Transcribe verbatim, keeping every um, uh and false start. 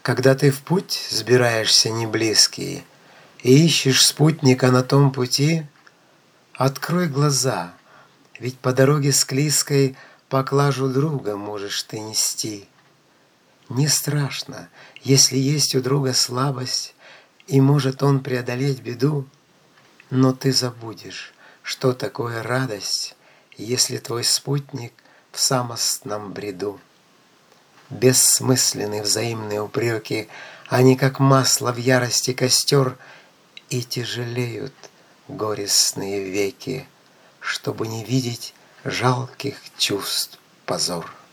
Когда ты в путь сбираешься неблизкий и ищешь спутника на том пути, открой глаза, ведь по дороге склизкой поклажу друга можешь ты нести. Не страшно, если есть у друга слабость, и может он преодолеть беду, но ты забудешь, что такое радость, если твой спутник в самостном бреду. Бессмысленны взаимные упреки, они как масло в ярости костер, и тяжелеют горестные веки, чтобы не видеть жалких чувств позор.